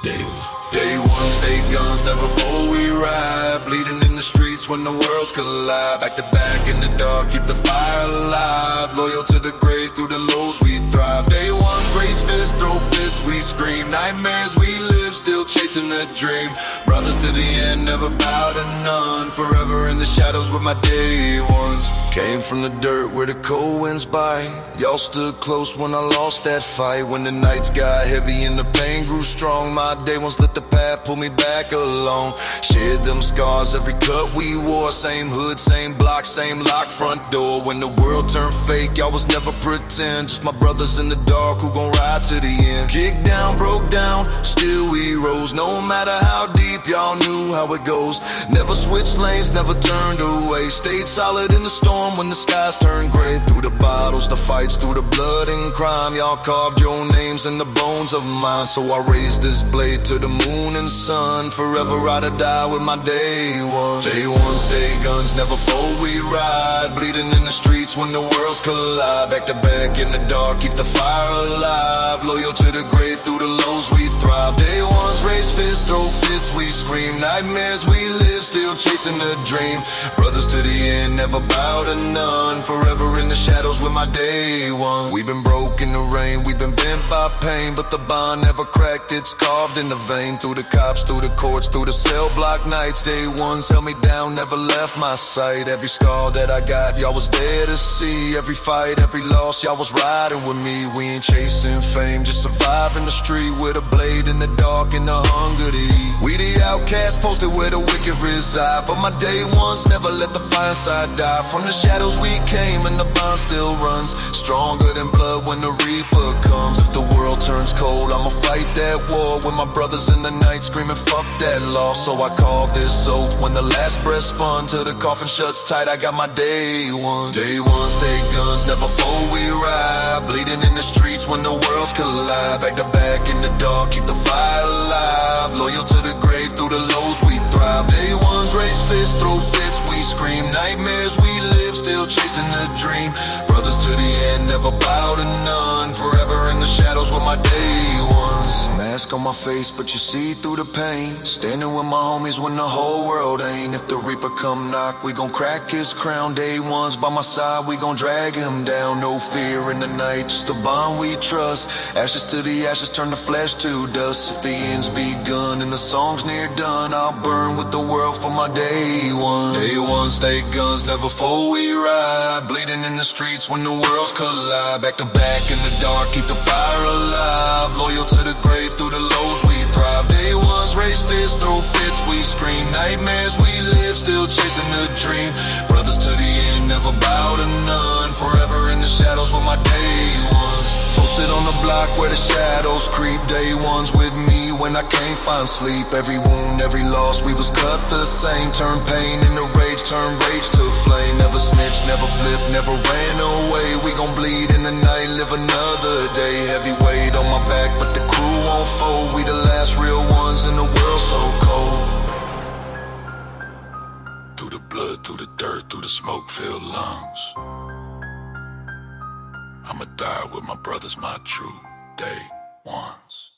Day one, state guns, never fold, we ride. Bleeding in the streets when the worlds collide. Back to back in the dark, keep the fire alive. Loyal to the grave, through the lows we thrive. Day one, raise fists, throw fits, we scream. Nightmares we live, still chasing the dream. Brothers to the end, never bow to none. Forever in the shadows with my day ones. Came from the dirt where the cold winds bite. Y'all stood close when I lost that fight. When the nights got heavy and the pain grew strong, my day ones lit the path, pull me back along. Shared them scars, every cut we wore. Same hood, same block, same lock front door. When the world turned fake, y'all was never pretend. Just my brothers in the dark who gon' ride to the end. Kicked down, broke down, still we rose. No matter how deep, y'all knew how it goes. Never switched lanes, never turned away. Stayed solid in the storm when the skies turned gray. Through the bottles, the fights, through the blood and crime, y'all carved your names in the bones of mine. So I raised this blade to the moon and sun. Forever ride or die with my day one. Day one, stay guns, never fold, we ride. Bleeding in the streets when the worlds collide. Back to back in the dark, keep the fire alive. Loyal to the grave, through the lows we thrive. Day ones, raise fists, throw fits, we scream. Nightmares we live, still chasing the dream. Brothers to the end, never bow to none. Forever in the shadows with my day one. We've been broke in the rain, we've been bent by pain, but the bond never cracked, it's carved in the vein. Through the cops, through the courts, through the cell block nights. Day ones held me down, never left my sight. Every scar that I got, y'all was there to see. Every fight, every loss, y'all was riding with me. We ain't chasing fame, just surviving the street with a blade in the dark and the hunger to eat. We the outcasts posted where the wicked reside, but my day ones never let the fire side die. From the shadows we came and the bond still runs, stronger than blood when the reaper comes. If the world turns cold, I'ma fight that war with my brothers in the night screaming fuck that loss. So I carved this oath when the last breath spun, till the coffin shuts tight. I got my day one. Day one, stay guns, never fold, we ride. Bleeding in the streets when the worlds collide. Back to back in the dark, keep the fire alive. Loyal to the grave, through the lows we thrive. Day ones, raise fists, throw fits, we scream. Nightmares we live, still chasing the dream. Brothers to the end, never bow to none. Forever in the shadows with my day ones. Mask on my face, but you see through the pain. Standing with my homies when the whole world ain't. If the reaper come knock, we gon' crack his crown. Day ones by my side, we gon' drag him down. No fear in the night, just the bond we trust. Ashes to the ashes, turn the flesh to dust. If the end's begun and the song's near done, I'll burn with the world for my day one. Day one, stay guns, never fold, we ride. Bleeding in the streets when the worlds collide. Back to back in the dark, keep the fire alive. Loyal to the grave, through the lows we thrive. Day ones, raise fists, throw fits, we scream. Nightmares we live, still chasing the dream. Brothers to the end, never bow to none. Forever in the shadows with my day ones. Posted on the block where the shadows creep. Day ones with me when I can't find sleep. Every wound, every loss, we was cut the same. Turn pain into rage, turn rage to flame. Never snitch, never flip, never ran away. We gon' bleed in the night, live another day. Heavy weight on my back, but the crew won't fold. We the last real ones in the world so cold. Through the blood, through the dirt, through the smoke-filled lungs, I'ma die with my brothers, my true day ones.